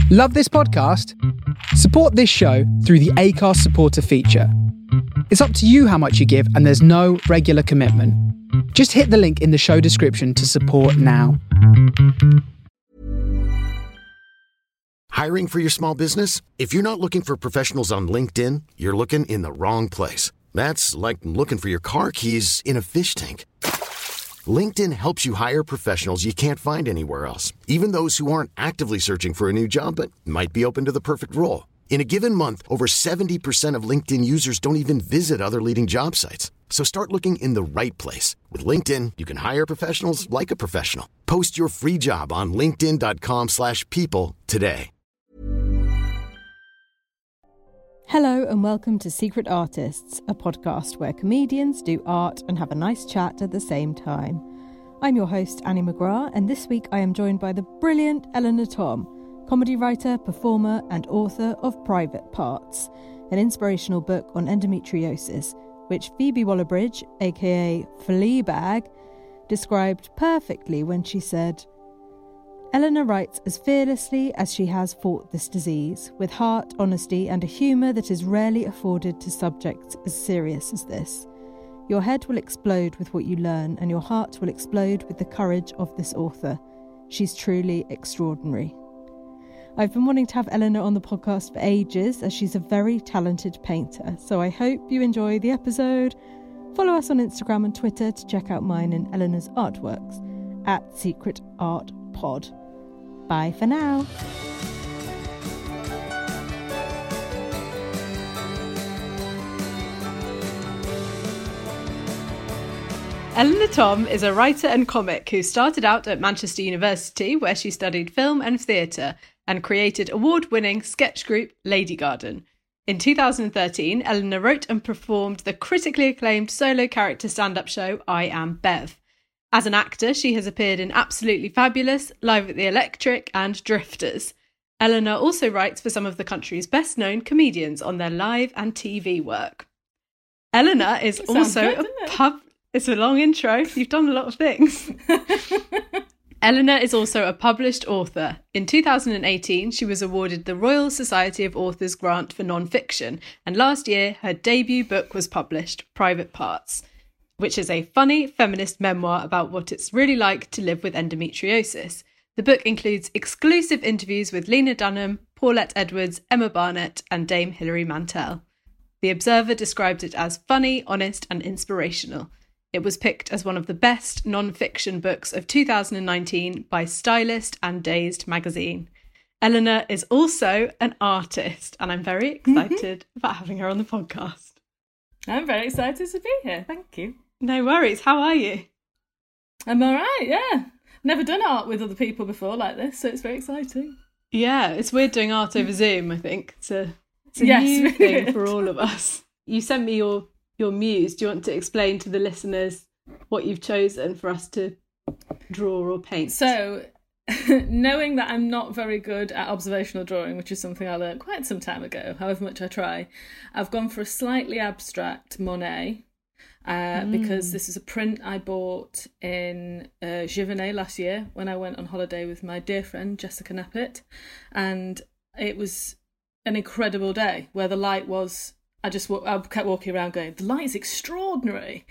Love this podcast? Support this show through the Acast supporter feature. It's up to you how much you give, and there's no regular commitment. Just hit the link in the show description to support now. Hiring for your small business? If you're not looking for professionals on LinkedIn, you're looking in the wrong place. That's like looking for your car keys in a fish tank. LinkedIn helps you hire professionals you can't find anywhere else, even those who aren't actively searching for a new job but might be open to the perfect role. In a given month, over 70% of LinkedIn users don't even visit other leading job sites. So start looking in the right place. With LinkedIn, you can hire professionals like a professional. Post your free job on linkedin.com/people today. Hello and welcome to Secret Artists, a podcast where comedians do art and have a nice chat at the same time. I'm your host, Annie McGrath, and this week I am joined by the brilliant Eleanor Thom, comedy writer, performer and author of Private Parts, an inspirational book on endometriosis, which Phoebe Waller-Bridge, aka Fleabag, described perfectly when she said, Eleanor writes as fearlessly as she has fought this disease, with heart, honesty and a humour that is rarely afforded to subjects as serious as this. Your head will explode with what you learn, and your heart will explode with the courage of this author. She's truly extraordinary. I've been wanting to have Eleanor on the podcast for ages, as she's a very talented painter, so I hope you enjoy the episode. Follow us on Instagram and Twitter to check out mine and Eleanor's artworks at Secret Art Pod. Bye for now. Eleanor Thom is a writer and comic who started out at Manchester University, where she studied film and theatre and created award-winning sketch group Lady Garden. In 2013, Eleanor wrote and performed the critically acclaimed solo character stand-up show I Am Bev. As an actor, she has appeared in Absolutely Fabulous, Live at the Electric and Drifters. Eleanor also writes for some of the country's best-known comedians on their live and TV work. Eleanor is also It's a long intro. You've done a lot of things. Eleanor is also a published author. In 2018, she was awarded the Royal Society of Authors grant for non-fiction, and last year her debut book was published, Private Parts, which is a funny feminist memoir about what it's really like to live with endometriosis. The book includes exclusive interviews with Lena Dunham, Paulette Edwards, Emma Barnett, and Dame Hilary Mantel. The Observer described it as funny, honest, and inspirational. It was picked as one of the best non-fiction books of 2019 by Stylist and Dazed magazine. Eleanor is also an artist, and I'm very excited about having her on the podcast. I'm very excited to be here. Thank you. No worries. How are you? I'm all right, yeah. Never done art with other people before like this, so it's very exciting. Yeah, it's weird doing art over Zoom, I think. It's a yes, new really thing weird. for all of us. You sent me your muse. Do you want to explain to the listeners what you've chosen for us to draw or paint? So, knowing that I'm not very good at observational drawing, which is something I learned quite some time ago, however much I try, I've gone for a slightly abstract Monet. Because this is a print I bought in Giverny last year when I went on holiday with my dear friend Jessica Knappett, and it was an incredible day where the light was. I kept walking around going, the light is extraordinary.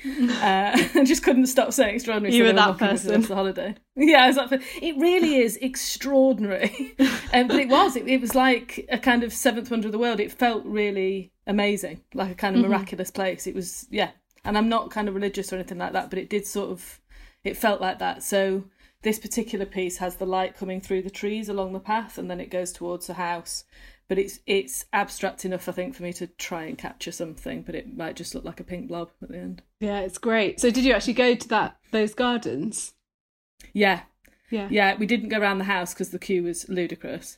I just couldn't stop saying extraordinary. You so were that person. The holiday. Yeah, I was that. It really is extraordinary. But it was. It was like a kind of seventh wonder of the world. It felt really amazing, like a kind of miraculous place. It was, yeah. And I'm not kind of religious or anything like that, but it did it felt like that. So this particular piece has the light coming through the trees along the path, and then it goes towards a house. But it's abstract enough, I think, for me to try and capture something, but it might just look like a pink blob at the end. Yeah, it's great. So did you actually go to those gardens? Yeah. We didn't go around the house because the queue was ludicrous.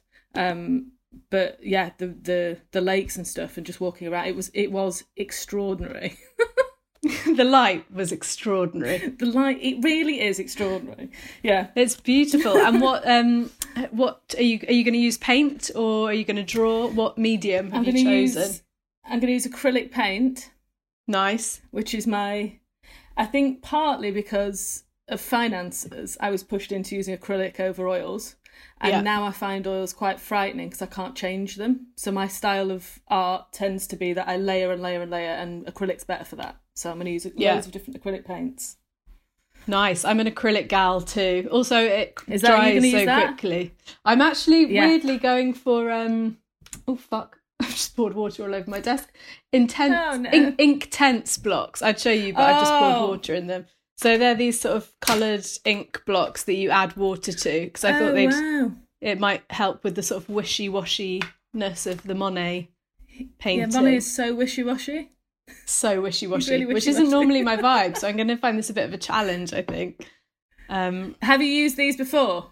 But yeah, the lakes and stuff, and just walking around, it was extraordinary. The light was extraordinary. The light, it really is extraordinary. Yeah, it's beautiful. And what are you going to use? Paint, or are you going to draw? What medium have you chosen? I'm going to use acrylic paint. Nice. Which is I think partly because of finances, I was pushed into using acrylic over oils. And now I find oils quite frightening because I can't change them. So my style of art tends to be that I layer and layer and layer, and acrylic's better for that. So I'm going to use loads of different acrylic paints. Nice. I'm an acrylic gal too. Also, it Is that you dries gonna so use that? quickly. I'm actually weirdly going for oh fuck. I've just poured water all over my desk. Intense ink tense blocks. I'd show you, but I've just poured water in them. So they're these sort of coloured ink blocks that you add water to, because I thought it might help with the sort of wishy-washiness of the Monet painting. Yeah, Monet is so wishy-washy. So wishy-washy, Really which wishy-washy. isn't normally my vibe, so I'm going to find this a bit of a challenge, I think. Have you used these before?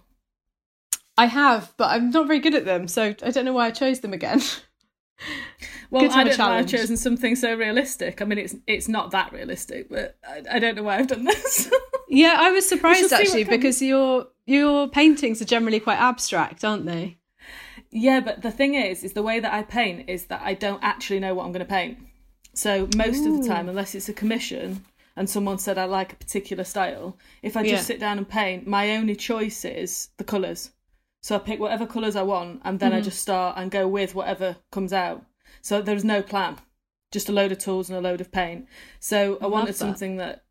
I have, but I'm not very good at them, so I don't know why I chose them again. Well, Good to I have a don't know why I've challenge. chosen something so realistic. I mean, it's not that realistic, but I don't know why I've done this. Yeah, I was surprised We shall see actually, what comes. because your paintings are generally quite abstract, aren't they? Yeah, but the thing is the way that I paint is that I don't actually know what I'm going to paint. So most of the time, unless it's a commission and someone said I like a particular style, if I just sit down and paint, my only choice is the colours. So I pick whatever colours I want, and then I just start and go with whatever comes out. So there's no plan, just a load of tools and a load of paint. So I wanted something that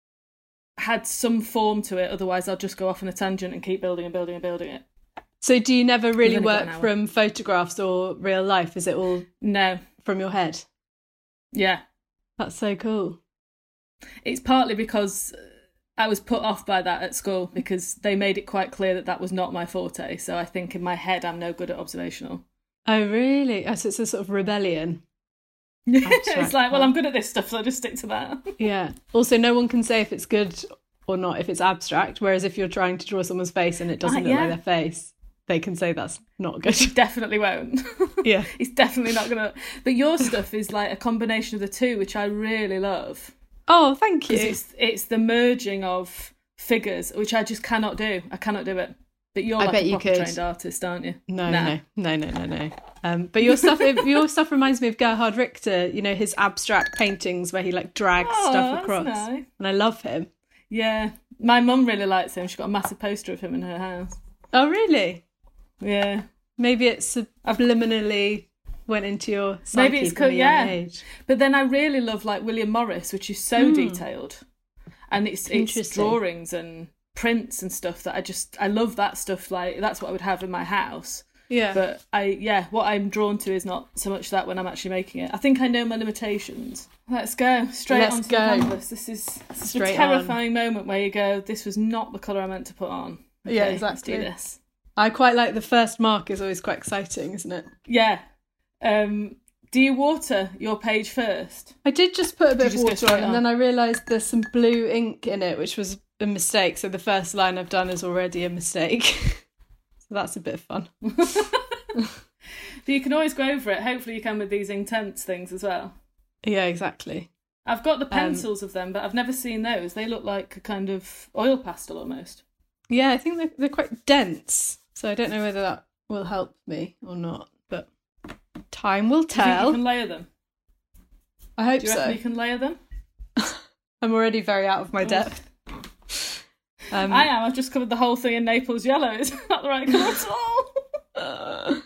had some form to it, otherwise I'll just go off on a tangent and keep building and building and building it. So do you never really only got an work hour. from photographs or real life? Is it all No. from your head? Yeah. That's so cool. It's partly because I was put off by that at school, because they made it quite clear that that was not my forte. So I think in my head I'm no good at observational. Oh, really? Oh, so it's a sort of rebellion. It's like, well, I'm good at this stuff, so I'll just stick to that. Yeah. Also, no one can say if it's good or not if it's abstract, whereas if you're trying to draw someone's face and it doesn't look like their face, they can say that's not good. He definitely won't. Yeah. He's definitely not going to. But your stuff is like a combination of the two, which I really love. Oh, thank you. It's the merging of figures, which I just cannot do. I cannot do it. But you're I like bet a you proper could. trained artist, aren't you? No. Nah. But your stuff reminds me of Gerhard Richter. You know, his abstract paintings where he like drags stuff that's across, nice. and I love him. Yeah. My mum really likes him. She's got a massive poster of him in her house. Oh, really? Yeah. Maybe it subliminally went into your psyche Maybe it's from cool, a young yeah. age. But then I really love like William Morris, which is so detailed, and it's Interesting. drawings and prints and stuff that I love that stuff. Like that's what I would have in my house. Yeah. But what I'm drawn to is not so much that when I'm actually making it. I think I know my limitations. Let's go straight Let's onto go. the canvas. This is a Straight terrifying moment where you go, this was not the colour I meant to put on. Okay, Yeah, Let's exactly. do this. I quite like the first mark is always quite exciting, isn't it? Yeah. Do you water your page first? I did just put a bit Did of you just go water on, straight and on? then I realised there's some blue ink in it, which was a mistake. So the first line I've done is already a mistake. So that's a bit of fun. But you can always go over it. Hopefully you can with these intense things as well. Yeah, exactly. I've got the pencils of them, but I've never seen those. They look like a kind of oil pastel almost. Yeah, I think they're quite dense. So I don't know whether that will help me or not, but time will Do you think tell. you can layer them? I hope Do you so. reckon you can layer them? I'm already very out of my depth. I am. I've just covered the whole thing in Naples yellow. It's not the right colour at all.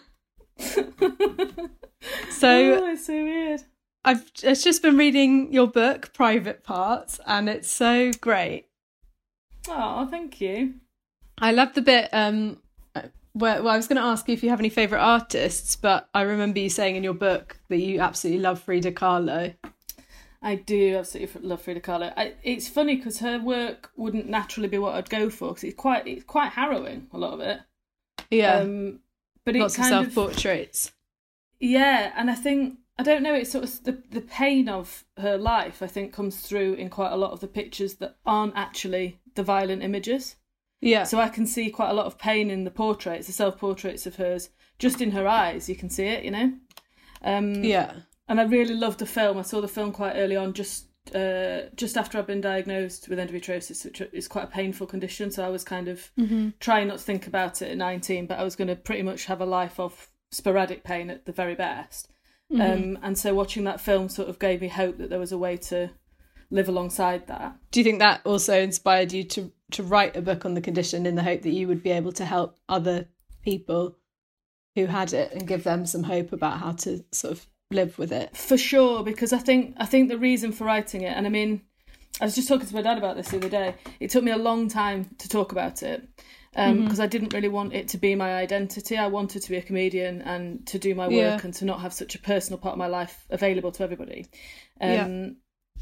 So It's so weird. I've just been reading your book, Private Parts, and it's so great. Oh, thank you. I love the bit where I was going to ask you if you have any favourite artists, but I remember you saying in your book that you absolutely love Frida Kahlo. I do absolutely love Frida Kahlo. It's funny because her work wouldn't naturally be what I'd go for because it's quite harrowing, a lot of it. Yeah, But it lots of kind of self-portraits. Yeah, and I don't know, it's sort of the pain of her life, I think, comes through in quite a lot of the pictures that aren't actually the violent images. Yeah, So I can see quite a lot of pain in the portraits, the self-portraits of hers, just in her eyes, you can see it, you know? yeah. And I really loved the film. I saw the film quite early on, just after I'd been diagnosed with endometriosis, which is quite a painful condition. So I was kind of trying not to think about it at 19, but I was going to pretty much have a life of sporadic pain at the very best. And so watching that film sort of gave me hope that there was a way to live alongside that. Do you think that also inspired you to write a book on the condition in the hope that you would be able to help other people who had it and give them some hope about how to sort of live with it. For sure, because I think the reason for writing it, and I mean, I was just talking to my dad about this the other day. It took me a long time to talk about it because I didn't really want it to be my identity. I wanted to be a comedian and to do my work and to not have such a personal part of my life available to everybody. And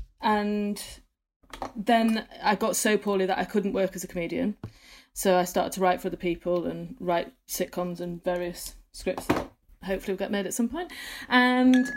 then I got so poorly that I couldn't work as a comedian. So I started to write for other people and write sitcoms and various scripts that hopefully will get made at some point. And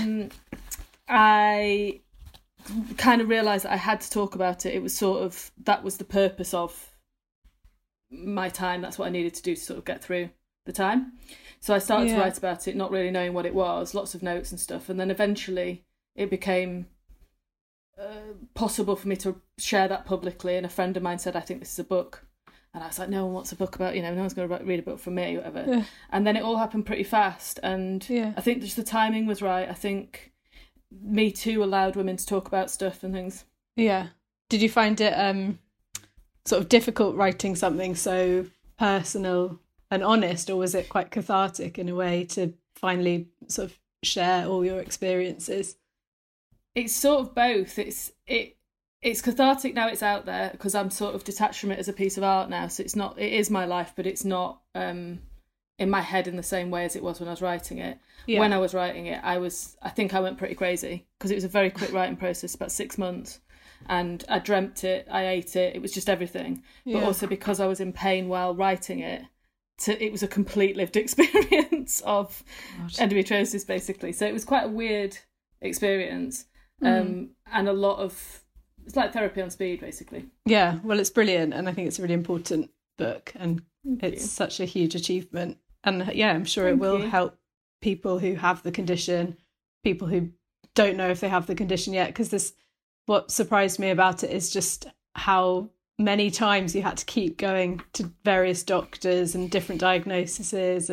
I kind of realised that I had to talk about it. It was sort of, that was the purpose of my time. That's what I needed to do to sort of get through the time. So I started to write about it, not really knowing what it was, lots of notes and stuff. And then eventually it became possible for me to share that publicly. And a friend of mine said, I think this is a book. And I was like, no one wants a book about, no one's going to read a book from me, whatever. Yeah. And then it all happened pretty fast. And I think just the timing was right. I think Me Too allowed women to talk about stuff and things. Yeah. Did you find it sort of difficult writing something so personal and honest, or was it quite cathartic in a way to finally sort of share all your experiences? It's sort of both. It's cathartic now it's out there because I'm sort of detached from it as a piece of art now. So it is my life, but it's not in my head in the same way as it was when I was writing it. Yeah. When I was writing it, I think I went pretty crazy because it was a very quick writing process, about 6 months. And I dreamt it, I ate it, it was just everything. But also because I was in pain while writing it, it was a complete lived experience of endometriosis, basically. So it was quite a weird experience. And a lot of, it's like therapy on speed, basically. Yeah, well, it's brilliant. And I think it's a really important book. And it's such a huge achievement. And yeah, I'm sure it will help people who have the condition, people who don't know if they have the condition yet. Because what surprised me about it is just how many times you had to keep going to various doctors and different diagnoses.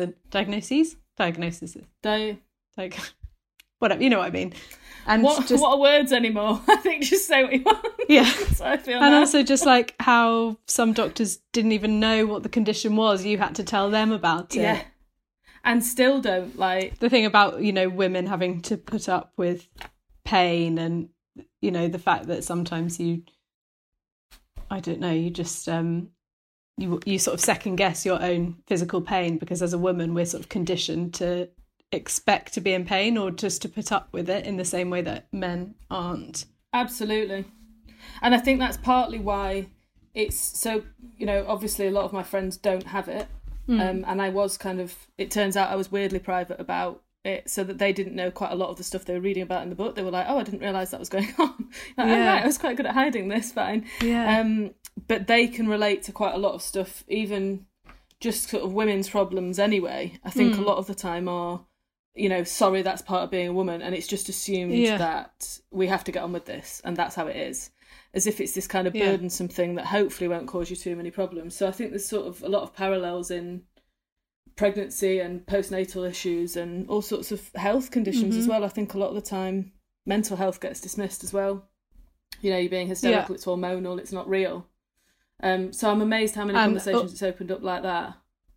Whatever, you know what I mean. And what are words anymore? I think just say what you want. Yeah. So I feel and also just like how some doctors didn't even know what the condition was. You had to tell them about it. Yeah. And still don't, like. The thing about, women having to put up with pain and, the fact that sometimes you just, you sort of second guess your own physical pain because as a woman, we're sort of conditioned to expect to be in pain or just to put up with it in the same way that men aren't. Absolutely. And I think that's partly why it's so, obviously a lot of my friends don't have it. And I was it turns out I was weirdly private about it so that they didn't know quite a lot of the stuff they were reading about in the book. They were like, oh, I didn't realise that was going on. Like, oh, right, I was quite good at hiding this, fine. Yeah. But they can relate to quite a lot of stuff, even just sort of women's problems anyway. I think a lot of the time are, sorry, that's part of being a woman. And it's just assumed that we have to get on with this. And that's how it is. As if it's this kind of burdensome thing that hopefully won't cause you too many problems. So I think there's sort of a lot of parallels in pregnancy and postnatal issues and all sorts of health conditions as well. I think a lot of the time mental health gets dismissed as well. You're being hysterical, it's hormonal, it's not real. So I'm amazed how many conversations it's opened up like that.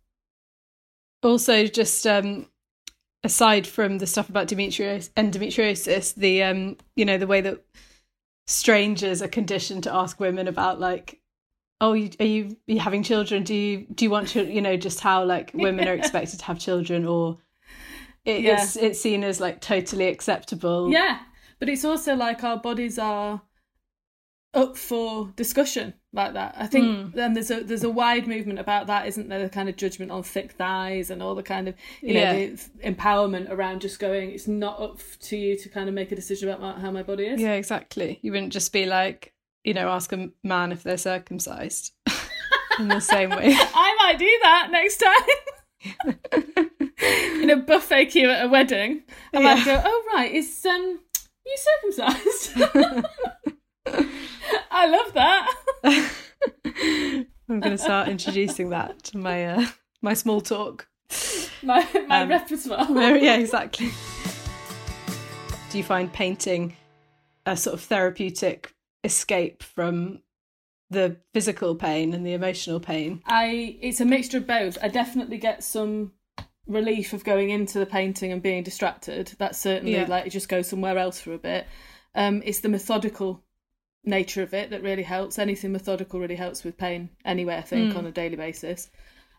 Also, just aside from the stuff about endometriosis, the way that strangers are conditioned to ask women about like, oh, are you having children? Do you want to, just how like women are expected to have children, or it's seen as like totally acceptable. Yeah, but it's also like our bodies are up for discussion like that. I think then there's a wide movement about that, isn't there? The kind of judgment on thick thighs and all the kind of the empowerment around just going, it's not up to you to kind of make a decision about how my body is. Yeah, exactly. You wouldn't just be like, ask a man if they're circumcised in the same way. I might do that next time. In a buffet queue at a wedding, I might go, oh right, is you circumcised? I love that. I'm going to start introducing that to my small talk. My repertoire. Yeah, exactly. Do you find painting a sort of therapeutic escape from the physical pain and the emotional pain? It's a mixture of both. I definitely get some relief of going into the painting and being distracted. That's certainly like it just goes somewhere else for a bit. It's the methodical nature of it that really helps. Anything methodical really helps with pain anyway, I think, on a daily basis.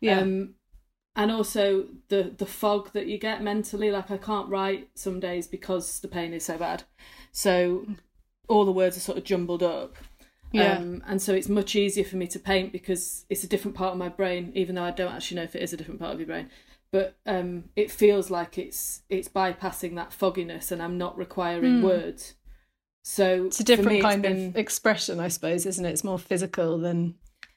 And also the fog that you get mentally. Like, I can't write some days because the pain is so bad, so all the words are sort of jumbled up. And so it's much easier for me to paint because it's a different part of my brain, even though I don't actually know if it is a different part of your brain. But it feels like it's bypassing that fogginess, and I'm not requiring words. So it's a different kind of expression, I suppose, isn't it? It's more physical than...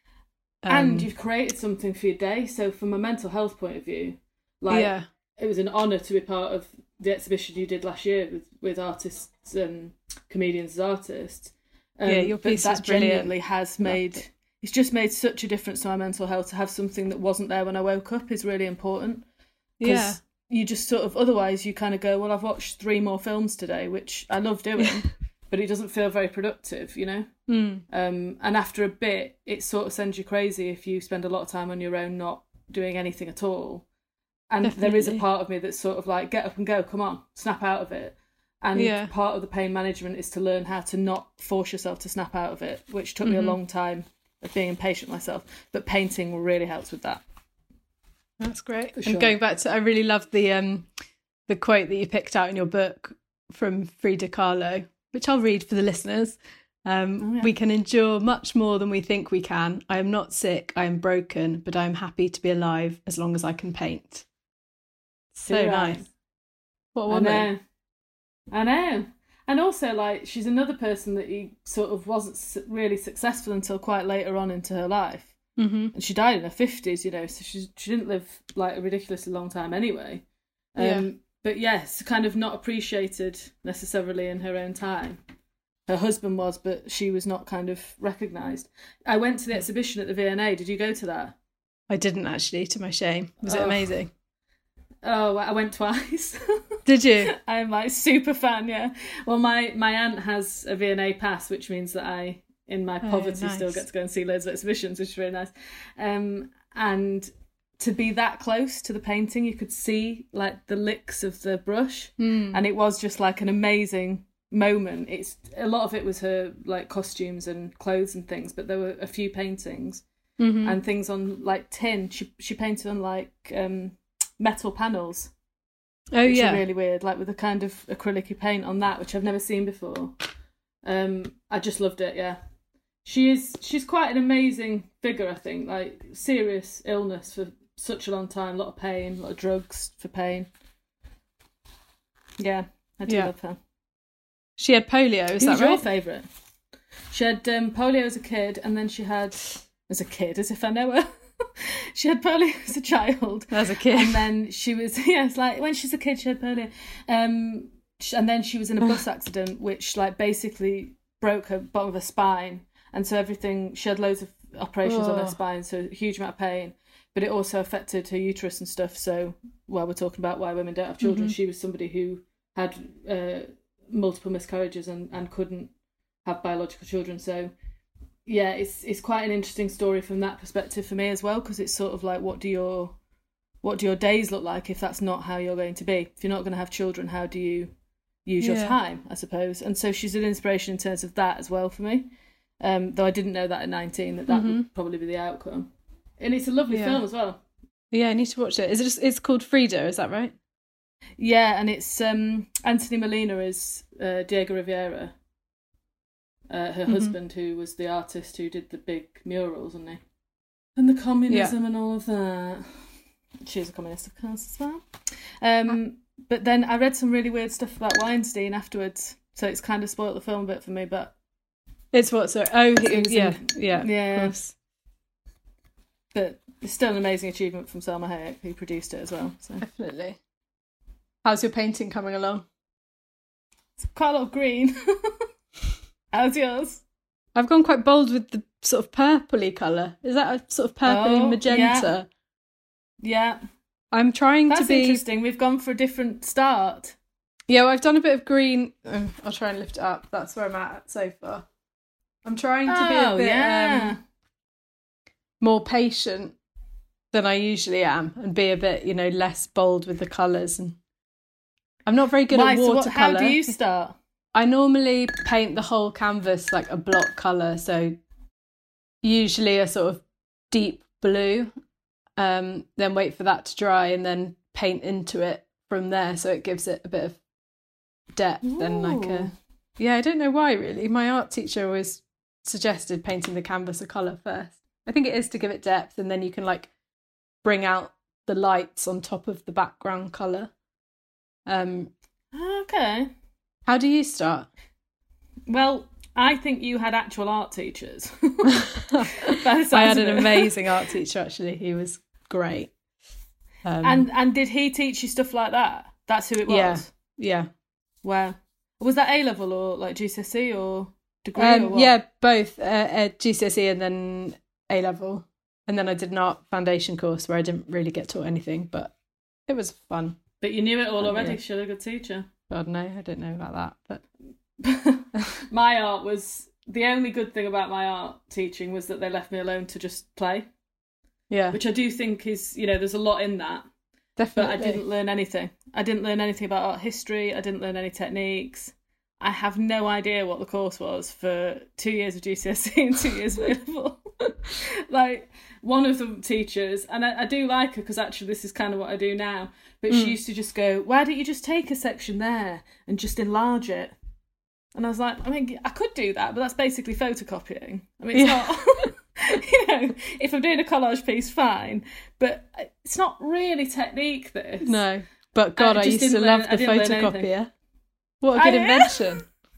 And you've created something for your day. So from a mental health point of view, it was an honour to be part of the exhibition you did last year with artists and comedians as artists. Your piece is genuinely has made... It's just made such a difference to my mental health. To have something that wasn't there when I woke up is really important. Because you just sort of... Otherwise, you kind of go, well, I've watched 3 more films today, which I love doing. But it doesn't feel very productive, you know? And after a bit, it sort of sends you crazy if you spend a lot of time on your own not doing anything at all. And there is a part of me that's sort of like, get up and go, come on, snap out of it. And part of the pain management is to learn how to not force yourself to snap out of it, which took me a long time of being impatient myself. But painting really helps with that. That's great. And going back to, I really love the quote that you picked out in your book from Frida Kahlo, which I'll read for the listeners. We can endure much more than we think we can. I am not sick, I am broken, but I am happy to be alive as long as I can paint. So nice. What a woman. I know. And also, like, she's another person that he sort of wasn't really successful until quite later on into her life. And she died in her 50s, you know, so she didn't live, like, a ridiculously long time anyway. But yes, kind of not appreciated necessarily in her own time. Her husband was, but she was not kind of recognised. I went to the exhibition at the V&A. Did you go to that? I didn't actually, to my shame. Was it amazing? Oh, I went twice. Did you? I'm like super fan, yeah. Well, my aunt has a V&A pass, which means that I, in my poverty, still get to go and see loads of exhibitions, which is really nice. And to be that close to the painting, you could see like the licks of the brush, and it was just like an amazing moment. It's a lot of it was her like costumes and clothes and things, but there were a few paintings and things on like tin. She painted on like metal panels. Which are really weird, like with a kind of acrylic paint on that, which I've never seen before. I just loved it. Yeah, she's quite an amazing figure. I think, like, serious illness for such a long time, a lot of pain, a lot of drugs for pain. Yeah, I do love her. She had polio, is that right? Who's your favourite? She had polio as a kid, and then she had, as a kid, as if I know her. She had polio as a child. As a kid. And then she was, it's like when she's a kid, she had polio. And then she was in a bus accident, which like basically broke her bottom of her spine. And so everything, she had loads of operations on her spine, so a huge amount of pain. But it also affected her uterus and stuff. So while we're talking about why women don't have children, she was somebody who had multiple miscarriages and couldn't have biological children. So yeah, it's quite an interesting story from that perspective for me as well, because it's sort of like, what do your days look like if that's not how you're going to be? If you're not going to have children, how do you use your time, I suppose? And so she's an inspiration in terms of that as well for me. Though I didn't know that at 19 that would probably be the outcome. And it's a lovely film as well. Yeah, I need to watch it. It's called Frida, is that right? Yeah, and it's Anthony Molina is Diego Rivera. Her husband, who was the artist who did the big murals, wasn't he? And the communism and all of that. She's a communist, of course, as well. But then I read some really weird stuff about Weinstein afterwards, so it's kind of spoilt the film a bit for me. But it's what? So yeah. Of course. But it's still an amazing achievement from Salma Hayek, who produced it as well. So. Definitely. How's your painting coming along? It's quite a lot of green. How's yours? I've gone quite bold with the sort of purpley colour. Is that a sort of purpley magenta? Yeah. I'm trying to be... That's interesting. We've gone for a different start. Yeah, well, I've done a bit of green. I'll try and lift it up. That's where I'm at so far. I'm trying to be a bit more patient than I usually am and be a bit, less bold with the colours. And I'm not very good at watercolour. How do you start? I normally paint the whole canvas like a block colour, so usually a sort of deep blue, then wait for that to dry and then paint into it from there, so it gives it a bit of depth. And I don't know why really. My art teacher always suggested painting the canvas a colour first. I think it is to give it depth, and then you can like bring out the lights on top of the background colour. Okay. How do you start? Well, I think you had actual art teachers. I had an amazing art teacher, actually. He was great. And did he teach you stuff like that? That's who it was? Yeah. Wow. Was that A-level or like GCSE or degree or what? Yeah, both. GCSE and then A-level. And then I did an art foundation course where I didn't really get taught anything, but it was fun. But you knew it all already, because you're a good teacher. God, no, I don't know about that. But my art was... The only good thing about my art teaching was that they left me alone to just play. Yeah. Which I do think is, there's a lot in that. Definitely. But I didn't learn anything. I didn't learn anything about art history. I didn't learn any techniques. I have no idea what the course was for 2 years of GCSE and 2 years of A-level. Like, one of the teachers, and I do like her because actually this is kind of what I do now, but she used to just go, why don't you just take a section there and just enlarge it? And I was like, I could do that, but that's basically photocopying. I mean, it's not... if I'm doing a collage piece, fine. But it's not really technique, this. No. But God, I used to love the photocopier. What a good invention.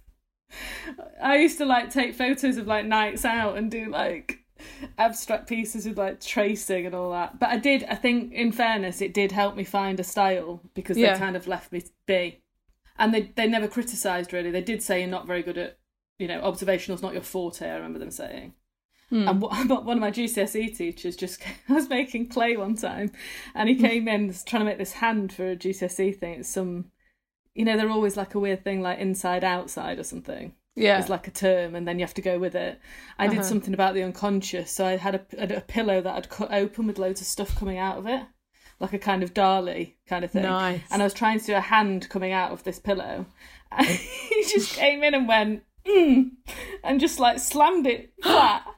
I used to take photos of nights out and do abstract pieces with tracing and all that. But I think in fairness, it did help me find a style because they kind of left me be. And they never criticised, really. They did say you're not very good at, observational's not your forte, I remember them saying. And one of my GCSE teachers I was making clay one time, and he came in trying to make this hand for a GCSE thing. It's some, they're always a weird thing inside, outside or something. Yeah. It's a term, and then you have to go with it. I did something about the unconscious, so I had a pillow that I'd cut open with loads of stuff coming out of it. Like a kind of Dali kind of thing. Nice. And I was trying to do a hand coming out of this pillow. And he just came in and went, and just slammed it flat.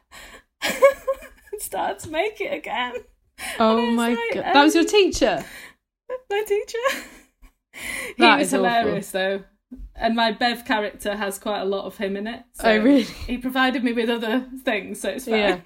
And started to make it again. Oh my God. That was your teacher? My teacher. He was hilarious though. And my Bev character has quite a lot of him in it. So oh, really? He provided me with other things, so it's fine. Yeah.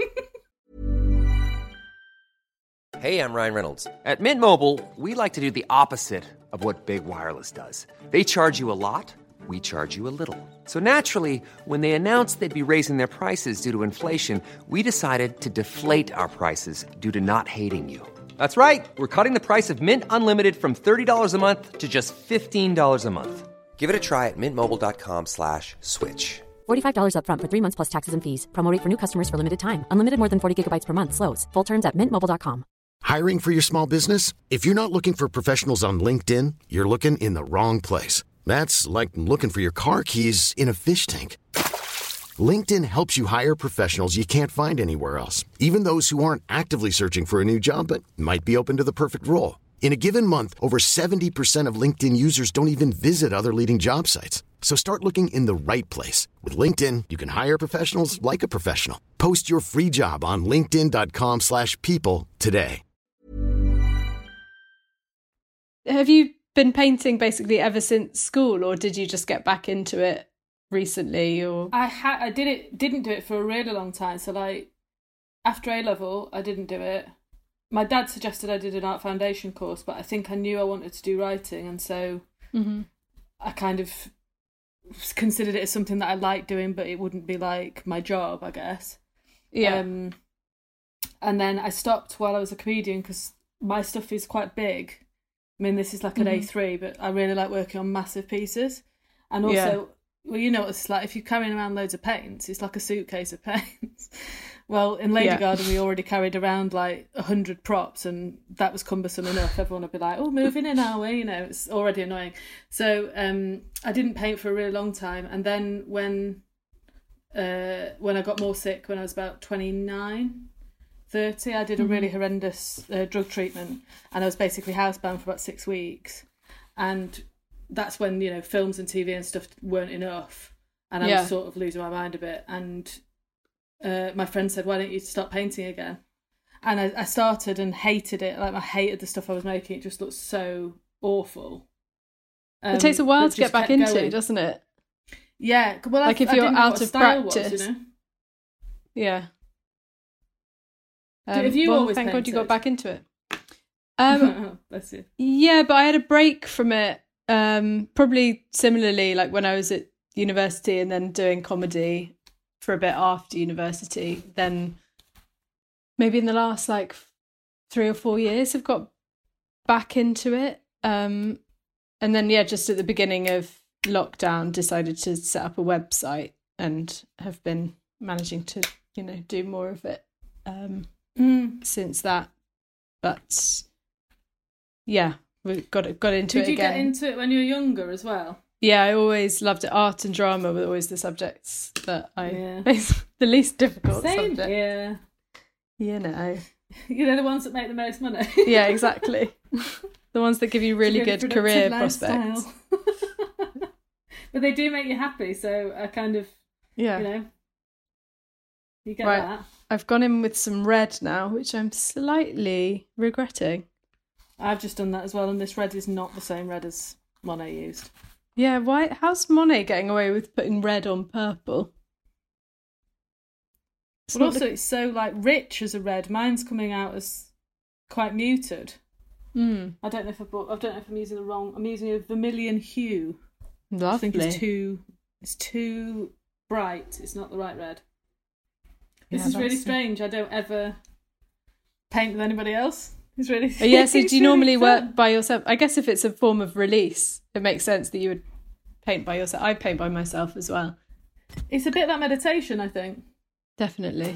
Hey, I'm Ryan Reynolds. At Mint Mobile, we like to do the opposite of what Big Wireless does. They charge you a lot, we charge you a little. So naturally, when they announced they'd be raising their prices due to inflation, we decided to deflate our prices due to not hating you. That's right. We're cutting the price of Mint Unlimited from $30 a month to just $15 a month. Give it a try at mintmobile.com/switch. $45 up front for 3 months plus taxes and fees. Promo rate for new customers for limited time. Unlimited more than 40 gigabytes per month. Slows full terms at mintmobile.com. Hiring for your small business? If you're not looking for professionals on LinkedIn, you're looking in the wrong place. That's like looking for your car keys in a fish tank. LinkedIn helps you hire professionals you can't find anywhere else, even those who aren't actively searching for a new job but might be open to the perfect role. In a given month, over 70% of LinkedIn users don't even visit other leading job sites. So start looking in the right place. With LinkedIn, you can hire professionals like a professional. Post your free job on linkedin.com/people today. Have you been painting basically ever since school, or did you just get back into it recently? Or I didn't do it for a really long time. So after A-level, I didn't do it. My dad suggested I did an art foundation course, but I think I knew I wanted to do writing, and so I kind of considered it as something that I liked doing, but it wouldn't be my job, I guess. Yeah. And then I stopped while I was a comedian because my stuff is quite big. I mean, this is an A3, but I really like working on massive pieces. And also, well, you know what it's like. If you're carrying around loads of paints, it's like a suitcase of paints. Well, in Lady Garden, we already carried around 100 props, and that was cumbersome enough. Everyone would be like, oh, moving in, are we? It's already annoying. So I didn't paint for a really long time. And then when when I got more sick when I was about 29, 30. I did a really horrendous drug treatment, and I was basically housebound for about 6 weeks. And that's when, you know, films and TV and stuff weren't enough, and I was sort of losing my mind a bit. And my friend said, "Why don't you start painting again?" And I started and hated it. Like, I hated the stuff I was making. It just looked so awful. It takes a while to get back into, going. doesn't it? Yeah. Well, like, if I you're didn't know out what of style practice. was, you know? Yeah. Have you always thank God you got painted? back into it. Bless you. Yeah, but I had a break from it. Probably similarly, like when I was at university and then doing comedy for a bit after university. Then maybe in the last like 3 or 4 years, I've got back into it. And then just at the beginning of lockdown, decided to set up a website and have been managing to, you know, do more of it since that. But yeah, we got into it again. Did you get into it when you were younger as well? Yeah, I always loved it. Art and drama were always the subjects that I the least difficult Same. subject. Yeah. You know. You know, the ones that make the most money. Yeah, exactly. The ones that give you really good career prospects. But they do make you happy, so I kind of, you know, you get that. I've gone in with some red now, which I'm slightly regretting. I've just done that as well, and this red is not the same red as Monet used. Yeah, why? How's Monet getting away with putting red on purple? But also, it's so like rich as a red. Mine's coming out as quite muted. I don't know if I'm using the wrong. I'm using a vermilion hue. Lovely. I think it's too bright. It's not the right red. This is really strange. I don't ever paint with anybody else. It's really so do you normally work by yourself? I guess if it's a form of release, it makes sense that you would paint by yourself. I paint by myself as well. It's a bit like meditation, I think. Definitely.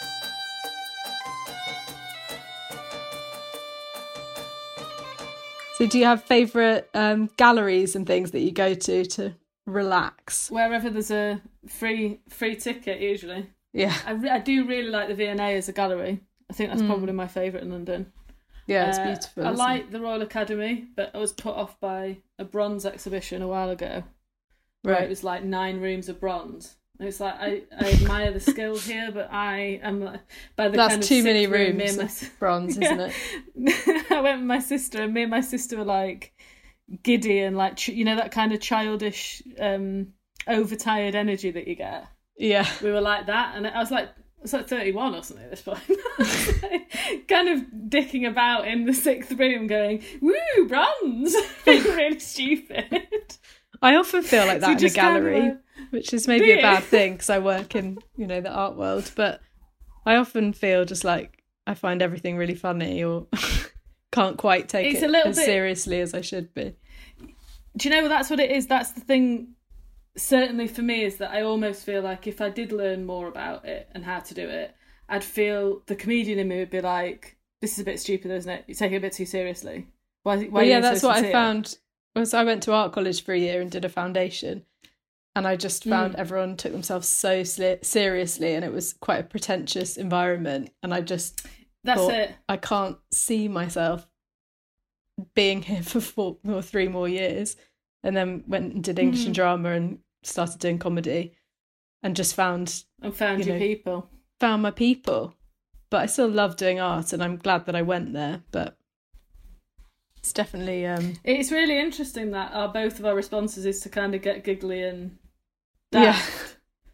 So do you have favourite galleries and things that you go to relax? Wherever there's a free ticket, usually. Yeah. I do really like the V&A as a gallery. I think that's probably my favourite in London. Yeah, it's beautiful. I like the Royal Academy, but I was put off by a bronze exhibition a while ago. Where it was like 9 rooms of bronze. And it's like, I admire the skill here, but I am by the That's kind of too many room, rooms of bronze, isn't it? I went with my sister, and me and my sister were like giddy and like, you know, that kind of childish, overtired energy that you get. Yeah. We were like that, and I was like 31 or something at this point. Kind of dicking about in the 6th room going, woo, bronze! Being really stupid. I often feel like that in a gallery, kind of which is maybe a bad thing because I work in, you know, the art world, but I often feel just like I find everything really funny or can't quite take it as seriously as I should be. Do you know, that's what it is? That's the thing, certainly for me, is that I almost feel like if I did learn more about it and how to do it, I'd feel the comedian in me would be like, this is a bit stupid, isn't it? You're taking it a bit too seriously. Why that's what I found. I went to art college for a year and did a foundation, and I just found everyone took themselves so seriously, and it was quite a pretentious environment, and I just thought, I can't see myself being here for 4 or 3 more years. And then went and did English and drama and started doing comedy, and just found your people. Found my people. But I still love doing art, and I'm glad that I went there. But it's definitely it's really interesting that both of our responses is to kind of get giggly and daft.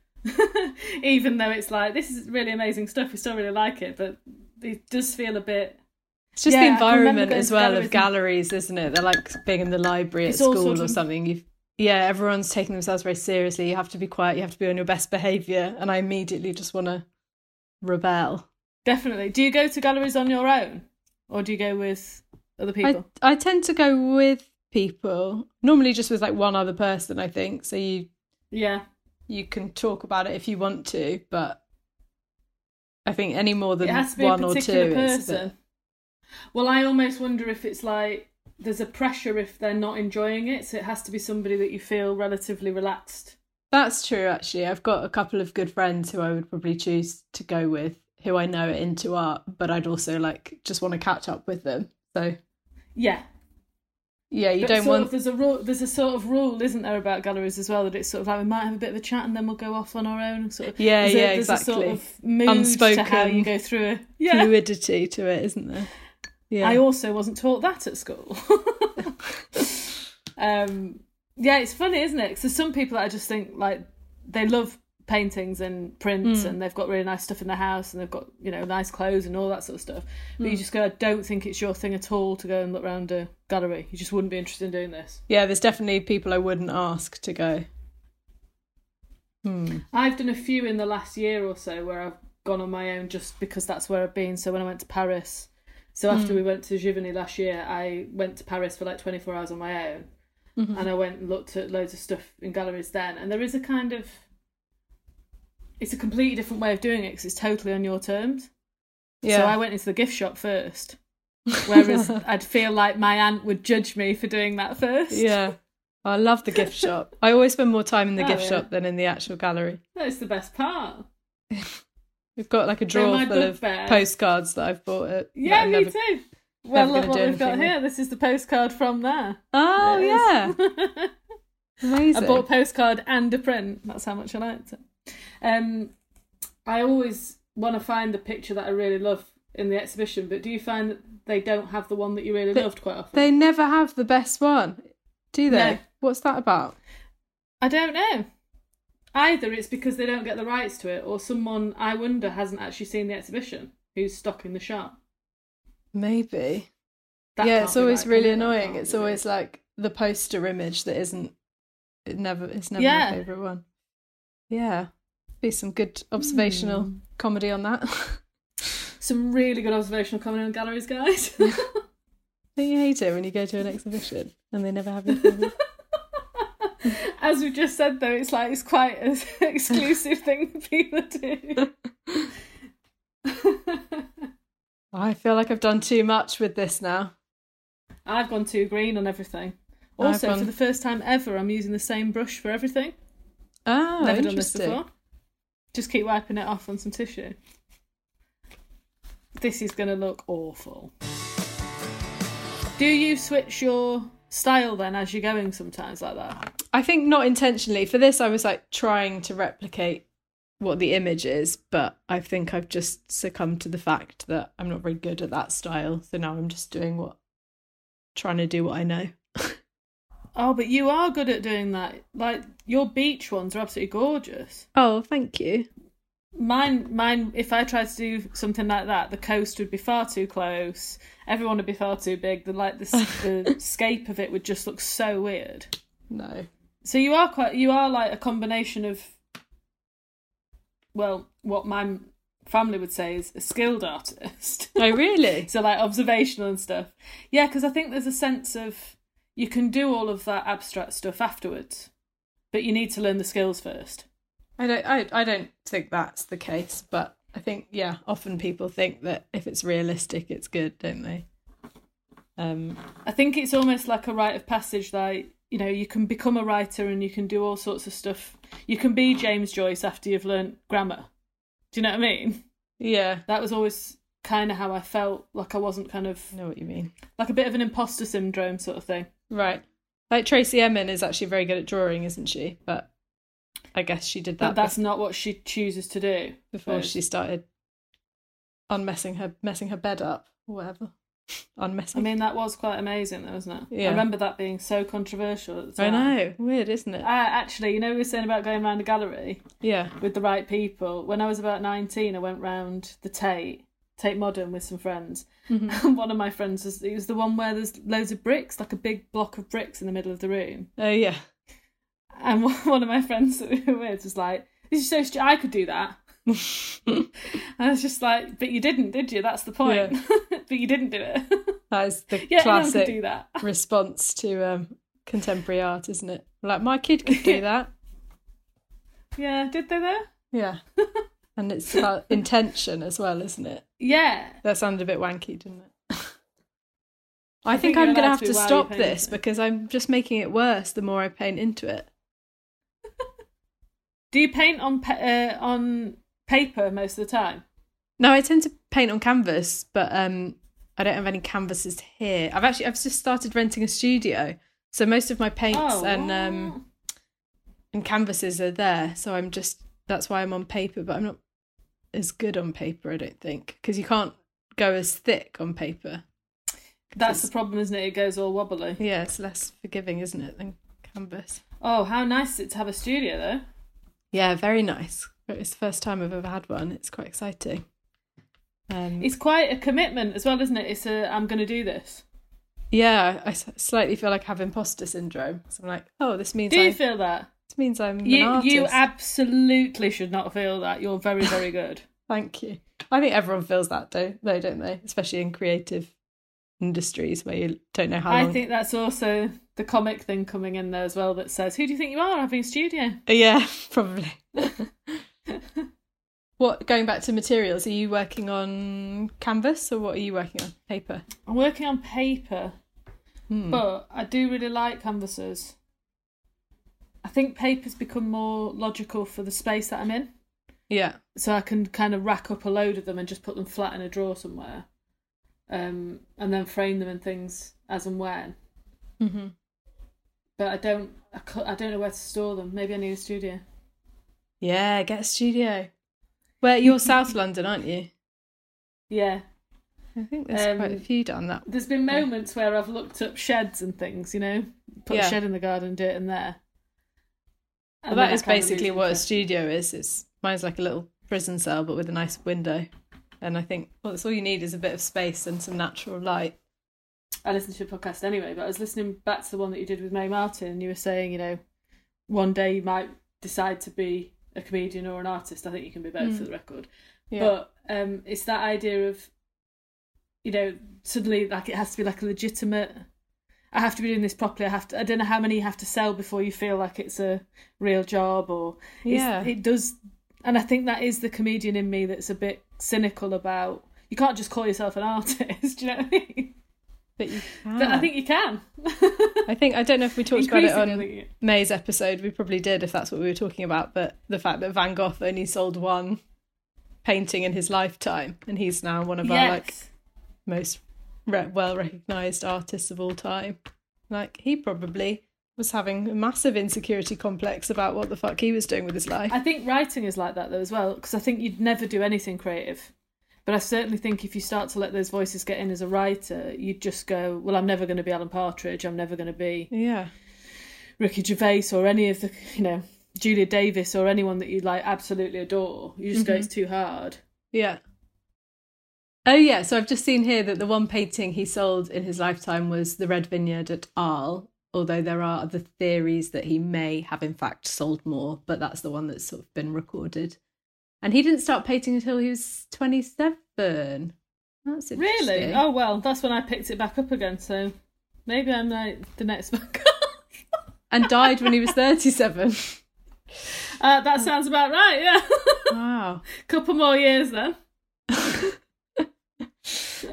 Even though it's like, this is really amazing stuff, we still really like it, but it does feel a bit. It's just the environment as well of galleries, isn't it? They're like being in the library at school or something. Everyone's taking themselves very seriously. You have to be quiet. You have to be on your best behaviour. And I immediately just want to rebel. Definitely. Do you go to galleries on your own, or do you go with other people? I tend to go with people. Normally, just with like one other person, I think. So you can talk about it if you want to, but I think any more than one or two, person. Well, I almost wonder if it's like there's a pressure if they're not enjoying it, so it has to be somebody that you feel relatively relaxed That's true, actually. I've got a couple of good friends who I would probably choose to go with, who I know are into art, but I'd also just want to catch up with them. So yeah, you but don't want. There's a sort of rule, isn't there, about galleries as well, that it's sort of like we might have a bit of a chat and then we'll go off on our own. Sort of. There's exactly. a sort of mood Unspoken to how you go through fluidity to it, isn't there? Yeah. I also wasn't taught that at school. Yeah, it's funny, isn't it? Because there's some people that I just think they love paintings and prints and they've got really nice stuff in their house and they've got, nice clothes and all that sort of stuff. But you just go, I don't think it's your thing at all to go and look around a gallery. You just wouldn't be interested in doing this. Yeah, there's definitely people I wouldn't ask to go. I've done a few in the last year or so where I've gone on my own just because that's where I've been. So when I went to Paris, after we went to Giverny last year, I went to Paris for 24 hours on my own. And I went and looked at loads of stuff in galleries then. And there is it's a completely different way of doing it because it's totally on your terms. Yeah. So I went into the gift shop first, whereas I'd feel like my aunt would judge me for doing that first. Yeah. I love the gift shop. I always spend more time in the gift shop than in the actual gallery. That's the best part. We've got a drawer full of postcards that I've bought. Yeah, me too. Well, look what we've got here. This is the postcard from there. Oh, yeah. Amazing. I bought a postcard and a print. That's how much I liked it. I always want to find the picture that I really love in the exhibition, but do you find that they don't have the one that you really loved quite often? They never have the best one, do they? No. What's that about? I don't know. Either it's because they don't get the rights to it, or someone, I wonder, hasn't actually seen the exhibition who's stocking the shop. Maybe. That it's always right, really annoying. It's always the poster image that isn't. It's never my favourite one. Yeah, be some good observational comedy on that. Some really good observational comedy on galleries, guys. Don't you hate it when you go to an exhibition and they never have your favourite? As we just said, though, it's quite an exclusive thing people do. I feel like I've done too much with this now. I've gone too green on everything. Also, for the first time ever, I'm using the same brush for everything. Oh, never done this before. Just keep wiping it off on some tissue. This is going to look awful. Do you switch your style then as you're going sometimes like that? I think not intentionally. For this, I was trying to replicate what the image is, but I think I've just succumbed to the fact that I'm not very good at that style. So now I'm just trying to do what I know. Oh, but you are good at doing that. Your beach ones are absolutely gorgeous. Oh, thank you. Mine. If I tried to do something like that, the coast would be far too close. Everyone would be far too big. The scape of it would just look so weird. No. So you are a combination of, well, what my family would say is a skilled artist. Oh, really? So observational and stuff. Yeah, because I think there's a sense of you can do all of that abstract stuff afterwards, but you need to learn the skills first. I don't think that's the case, but I think, often people think that if it's realistic, it's good, don't they? I think it's almost like a rite of passage, you can become a writer and you can do all sorts of stuff. You can be James Joyce after you've learnt grammar. Do you know what I mean? Yeah. That was always kind of how I felt, I wasn't kind of... I know what you mean. Like a bit of an imposter syndrome sort of thing. Right. Tracy Emin is actually very good at drawing, isn't she? But I guess she did that. But that's not what she chooses to do. Before she started messing her bed up or whatever. Unmessing. I mean, that was quite amazing though, wasn't it? Yeah. I remember that being so controversial at the time. I know. Weird, isn't it? Actually, we were saying about going around a gallery with the right people. When I was about 19, I went round the Tate Modern with some friends. Mm-hmm. And one of my friends was the one where there's loads of bricks, like a big block of bricks in the middle of the room. Oh, yeah. And one of my friends that we were with was like, this is so stupid, I could do that. And I was just like, but you didn't, did you? That's the point. Yeah. But you didn't do it. That is the classic classic could do that. response to contemporary art, isn't it? My kid could do that. Yeah, did they though? Yeah. And it's about intention as well, isn't it? Yeah. That sounded a bit wanky, didn't it? I think I'm going to have to stop this because I'm just making it worse the more I paint into it. Do you paint on paper most of the time? No, I tend to paint on canvas, but I don't have any canvases here. I've just started renting a studio, so most of my paints and canvases are there. So that's why I'm on paper, but I'm not as good on paper, I don't think, because you can't go as thick on paper. That's the problem, isn't it? It goes all wobbly. Yeah, it's less forgiving, isn't it, than canvas. Oh, how nice is it to have a studio, though? Yeah, very nice. It's the first time I've ever had one. It's quite exciting. It's quite a commitment as well, isn't it? It's I'm going to do this. Yeah, I slightly feel like I have imposter syndrome. So I'm like, oh, this means Do you feel that? This means I'm an artist. You absolutely should not feel that. You're very, very good. Thank you. I think everyone feels that, don't they? Especially in creative industries where you don't know how long. I think that's also the comic thing coming in there as well that says, who do you think you are having a studio? Yeah, probably. What, going back to materials, are you working on canvas or what are you working on? Paper? I'm working on paper, but I do really like canvases. I think paper's become more logical for the space that I'm in. Yeah. So I can kind of rack up a load of them and just put them flat in a drawer somewhere. And then frame them and things as and when. Mm-hmm. But I don't know where to store them. Maybe I need a studio. Yeah, get a studio. Where you're South London, aren't you? Yeah. I think there's quite a few down that. There's been moments where I've looked up sheds and things, put a shed in the garden and do it in there. Well, that is basically what a studio is. Mine's like a little prison cell, but with a nice window. And I think, that's all you need is a bit of space and some natural light. I listened to a podcast anyway, but I was listening back to the one that you did with Mae Martin, and you were saying, one day you might decide to be a comedian or an artist. I think you can be both for the record. Yeah. But it's that idea of, suddenly like it has to be like a legitimate, I have to be doing this properly. I don't know how many you have to sell before you feel like it's a real job it does. And I think that is the comedian in me that's a bit cynical about, you can't just call yourself an artist, do you know what I mean? But you can. But I think you can. I don't know if we talked about it on May's episode. We probably did, if that's what we were talking about. But the fact that Van Gogh only sold one painting in his lifetime, and he's now one of our most well-recognised artists of all time. He probably was having a massive insecurity complex about what the fuck he was doing with his life. I think writing is like that though as well, because I think you'd never do anything creative. But I certainly think if you start to let those voices get in as a writer, you'd just go, well, I'm never going to be Alan Partridge. I'm never going to be Ricky Gervais or any of the, Julia Davis or anyone that you absolutely adore. You just go, it's too hard. Yeah. Oh, yeah. So I've just seen here that the one painting he sold in his lifetime was the Red Vineyard at Arles, although there are other theories that he may have in fact sold more, but that's the one that's sort of been recorded. And he didn't start painting until he was 27. That's interesting. Really? Oh, well, that's when I picked it back up again, so maybe I'm like the next one. And died when he was 37. That sounds about right, yeah. Wow. Couple more years then. It's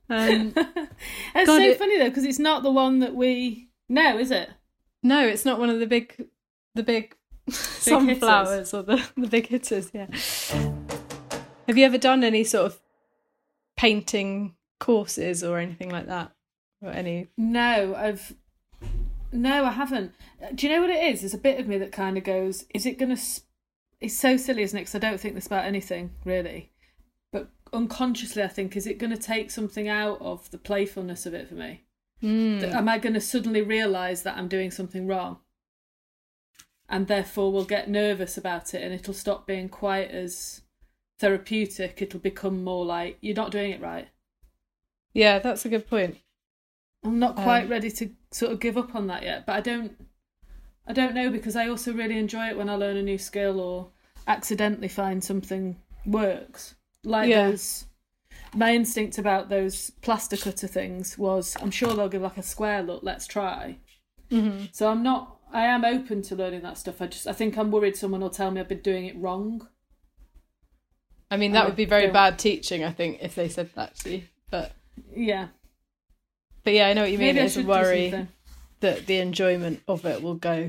funny though, because it's not the one that we know, is it? No, it's not one of the big sunflowers or the big hitters. Yeah. Have you ever done any sort of painting courses or anything like that, or any? No, I haven't. Do you know what it is? There's a bit of me that kind of goes, is it gonna? It's so silly, isn't it? Because I don't think this about anything really, but unconsciously I think, is it going to take something out of the playfulness of it for me? Am I going to suddenly realise that I'm doing something wrong, and therefore will get nervous about it, and it'll stop being quite as therapeutic? It'll become more like, you're not doing it right. Yeah, that's a good point. I'm not quite ready to sort of give up on that yet, but I don't know, because I also really enjoy it when I learn a new skill or accidentally find something works. Those, my instinct about those plaster cutter things was, I'm sure they'll give like a square look, let's try. Mm-hmm. So I am open to learning that stuff. I think I'm worried someone will tell me I've been doing it wrong. I mean, that would be very bad teaching, I think, if they said that to you. But yeah, I know what you mean. It's a worry that the enjoyment of it will go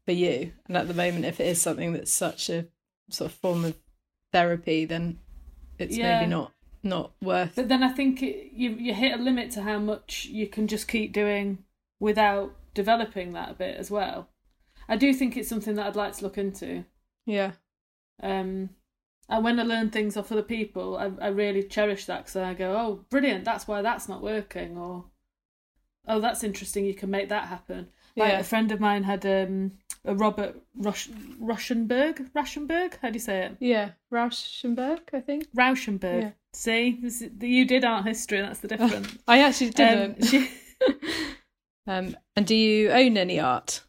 for you. And at the moment, if it is something that's such a sort of form of therapy, then it's maybe not worth. But then I think you hit a limit to how much you can just keep doing without developing that a bit as well. I do think it's something that I'd like to look into. Yeah. And when I learn things off other people, I really cherish that, because I go, oh, brilliant, that's why that's not working, or oh, that's interesting, you can make that happen. Like a friend of mine had a Robert Rauschenberg, how do you say it? Yeah, Rauschenberg, I think. Rauschenberg. Yeah. See, you did art history, that's the difference. I actually didn't. And do you own any art?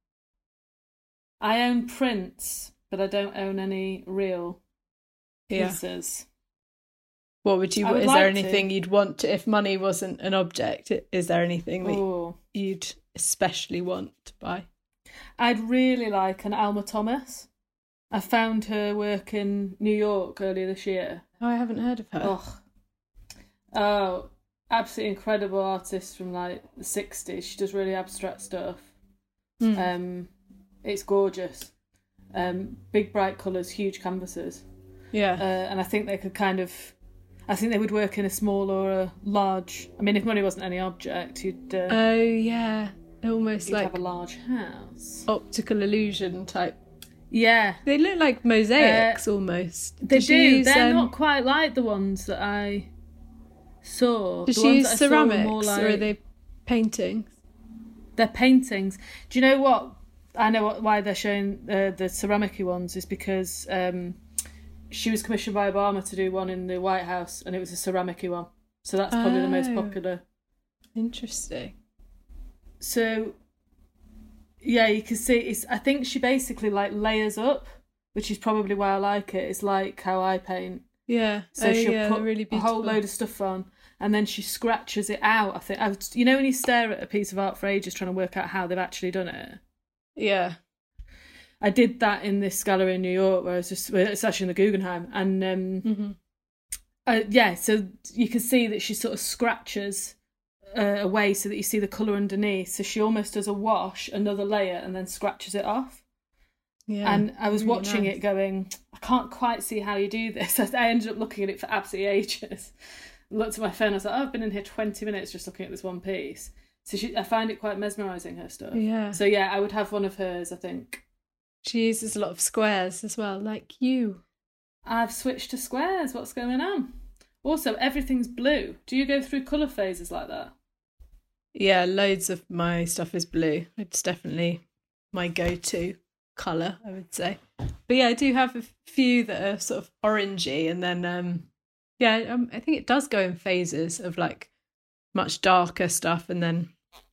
I own prints, but I don't own any real pieces. What would you? Is there anything you'd want to, if money wasn't an object? Is there anything that you'd especially want to buy? I'd really like an Alma Thomas. I found her work in New York earlier this year. Oh, I haven't heard of her. Oh, absolutely incredible artist from like the 60s. She does really abstract stuff. It's gorgeous. Big bright colours, huge canvases. Yeah. And I think they could I think they would work in a small or a large. I mean, if money wasn't any object, you'd. Oh yeah, almost you'd like have a large house. Optical illusion type. Yeah, they look like mosaics almost. They do. They're not quite like the ones that I saw. Does she use ceramics, or are they paintings? They're paintings. Do you know what? I know why they're showing the ceramic-y ones is because she was commissioned by Obama to do one in the White House, and it was a ceramic-y one. So that's probably the most popular. Interesting. So, yeah, you can see. I think she basically like layers up, which is probably why I like it. It's like how I paint. Yeah. So she'll put really a whole load of stuff on, and then she scratches it out. I think you know when you stare at a piece of art for ages trying to work out how they've actually done it. Yeah. I did that in this gallery in New York where it's actually in the Guggenheim, and so you can see that she sort of scratches away so that you see the colour underneath. So she almost does a wash, another layer, and then scratches it off. Yeah, and I was really watching it going, I can't quite see how you do this. I ended up looking at it for absolutely ages. Looked at my phone, I was like, I've been in here 20 minutes just looking at this one piece. So I find it quite mesmerising, her stuff. Yeah. So yeah, I would have one of hers, I think. She uses a lot of squares as well, like you. I've switched to squares. What's going on? Also, everything's blue. Do you go through colour phases like that? Yeah, loads of my stuff is blue. It's definitely my go-to colour, I would say. But yeah, I do have a few that are sort of orangey, and then I think it does go in phases of like much darker stuff and then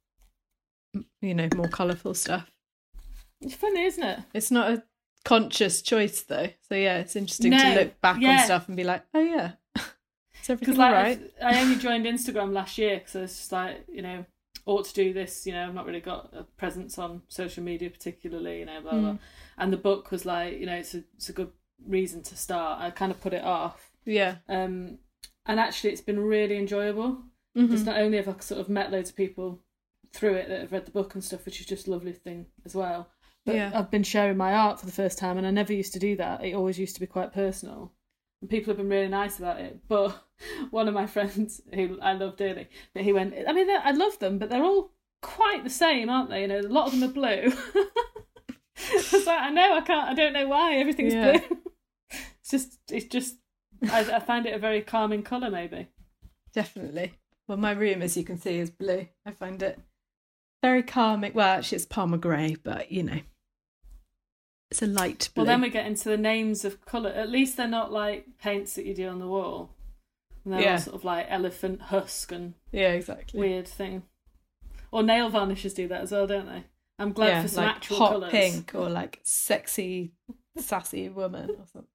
more colourful stuff. It's funny, isn't it? It's not a conscious choice though. So yeah, it's interesting to look back on stuff and be like, oh yeah, it's everything right. I only joined Instagram last year because I was just like, ought to do this. I've not really got a presence on social media particularly. Blah blah. And the book was like, it's a good reason to start. I kind of put it off. Yeah. And actually, it's been really enjoyable. Because not only have I sort of met loads of people through it that have read the book and stuff, which is just a lovely thing as well. But I've been sharing my art for the first time, and I never used to do that. It always used to be quite personal. And people have been really nice about it. But one of my friends, who I love dearly, but he went, I mean, I love them, but they're all quite the same, aren't they? A lot of them are blue. I was like, I don't know why everything's blue. It's just, I find it a very calming colour, maybe. Definitely. Well, my room, as you can see, is blue. I find it very calming. Well, actually, it's Palmer grey, but, it's a light blue. Well, then we get into the names of colour. At least they're not like paints that you do on the wall. And they're all sort of like elephant husk and exactly weird thing. Or nail varnishes do that as well, don't they? I'm glad for some like actual hot colours. Pink or like sexy, sassy woman or something.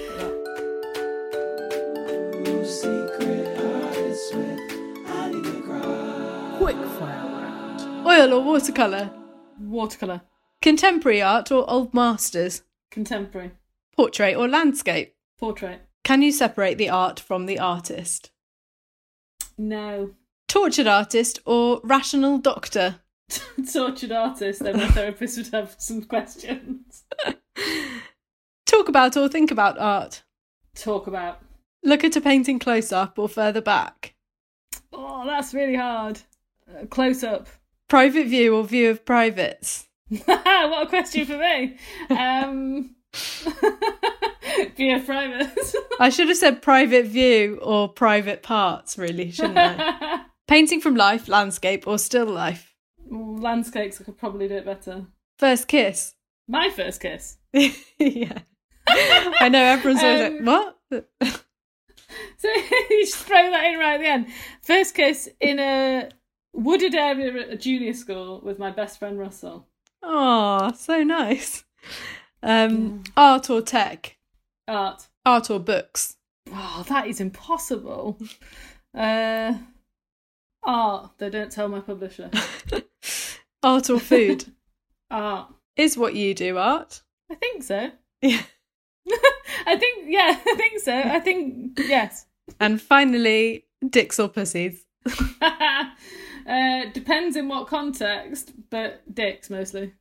Quick fire round. Oil or watercolour? Watercolour. Contemporary art or old masters? Contemporary. Portrait or landscape? Portrait. Can you separate the art from the artist? No. Tortured artist or rational doctor? tortured artist, then my therapist would have some questions. Talk about or think about art. Talk about. Look at a painting close up or further back. Oh, that's really hard. Close up. Private view or view of privates. What a question for me. View of privates. I should have said private view or private parts, really, shouldn't I? Painting from life, landscape or still life. Landscapes, I could probably do it better. First kiss. My first kiss. Yeah. I know, everyone's always like, what? So you just throw that in right at the end. First kiss in a wooded area at a junior school with my best friend Russell. Oh, so nice. Art or tech? Art. Art or books? Oh, that is impossible. Art. They don't tell my publisher. Art or food? Art. Is what you do art? I think so. Yeah. I think so. I think, yes. And finally, dicks or pussies? Depends in what context, but dicks mostly.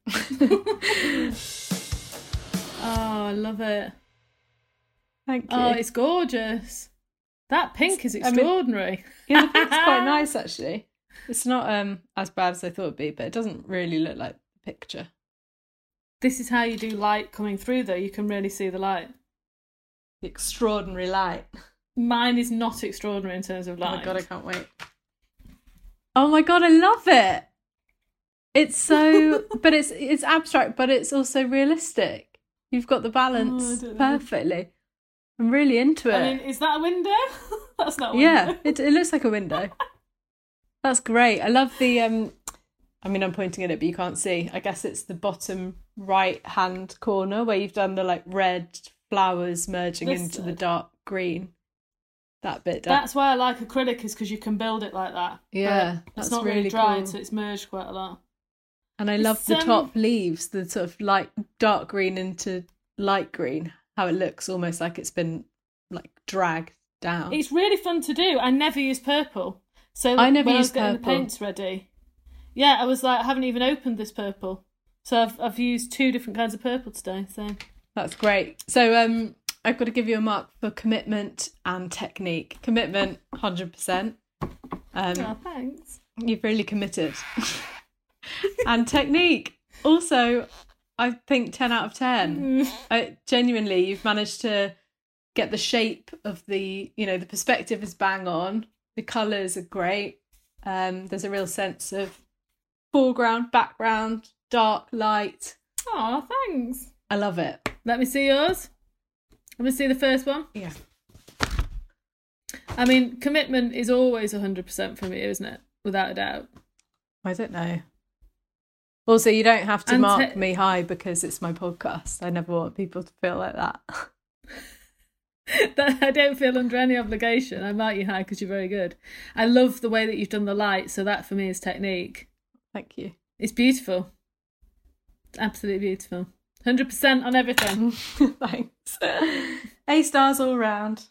Oh, I love it. Thank you. Oh, it's gorgeous. That pink is extraordinary. Yeah, the pink's quite nice, actually. It's not as bad as I thought it'd be, but it doesn't really look like the picture. This is how you do light coming through, though. You can really see the light. The extraordinary light. Mine is not extraordinary in terms of light. Oh my God, I can't wait. Oh my God, I love it. It's so, but it's abstract, but it's also realistic. You've got the balance perfectly. I'm really into it. I mean, is that a window? That's not a window. Yeah, it looks like a window. That's great. I love the, I'm pointing at it, but you can't see. I guess it's the bottom right-hand corner where you've done the like red flowers merging into the dark green. That bit. That's why I like acrylic, is because you can build it like that. Yeah, it's not really dry, cool. So it's merged quite a lot. And I love the top leaves, the sort of light dark green into light green. How it looks almost like it's been like dragged down. It's really fun to do. I never use purple, so I never when use I was getting purple. the paints ready, yeah, I was like, I haven't even opened this purple, so I've used 2 different kinds of purple today. So that's great. So I've got to give you a mark for commitment and technique. Commitment, 100%. Oh, thanks. You've really committed. And technique, also, I think 10 out of 10. Genuinely, you've managed to get the shape of the perspective is bang on. The colours are great. There's a real sense of foreground, background, dark, light. Oh, thanks. I love it. Let me see yours. Let me see the first one. Yeah. I mean, commitment is always 100% for me, isn't it? Without a doubt. I don't know. Also, you don't have to mark me high because it's my podcast. I never want people to feel like that. I don't feel under any obligation. I mark you high because you're very good. I love the way that you've done the light, so that for me is technique. Thank you. It's beautiful. It's absolutely beautiful. 100% on everything. Thanks. A stars all round.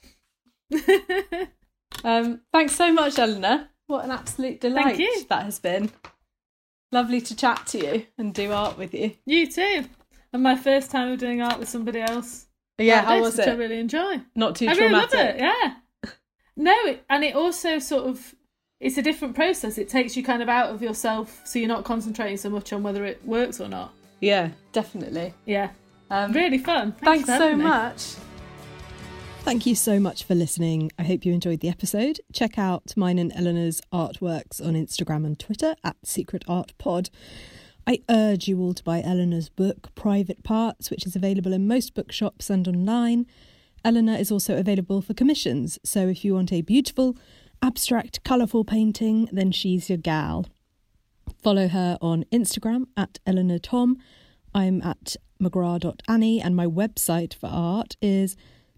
Thanks so much, Eleanor. What an absolute delight that has been. Lovely to chat to you and do art with you. You too. And my first time of doing art with somebody else. Yeah, how was it? Which I really enjoy. Not too traumatic. I really love it, yeah. No, and it also sort of, it's a different process. It takes you kind of out of yourself, so you're not concentrating so much on whether it works or not. Yeah, definitely. Yeah. Really fun. Thanks so much. Thank you so much for listening. I hope you enjoyed the episode. Check out mine and Eleanor's artworks on Instagram and Twitter @SecretArtPod. I urge you all to buy Eleanor's book, Private Parts, which is available in most bookshops and online. Eleanor is also available for commissions, so if you want a beautiful, abstract, colourful painting, then she's your gal. Follow her on Instagram @EleanorTom. I'm @mcgrath.annie, and my website for art is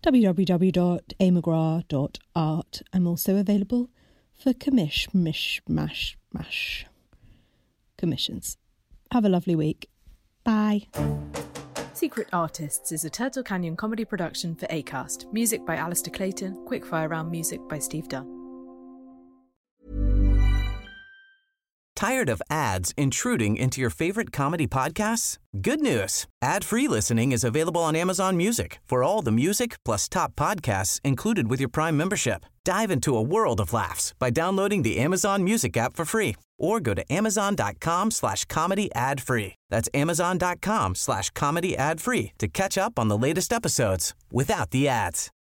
www.amcgrath.art. I'm also available for commissions. Have a lovely week. Bye. Secret Artists is a Turtle Canyon comedy production for Acast. Music by Alistair Clayton. Quickfire Round music by Steve Dunn. Tired of ads intruding into your favorite comedy podcasts? Good news. Ad-free listening is available on Amazon Music for all the music plus top podcasts included with your Prime membership. Dive into a world of laughs by downloading the Amazon Music app for free or go to amazon.com/comedy ad-free. That's amazon.com/comedy ad-free to catch up on the latest episodes without the ads.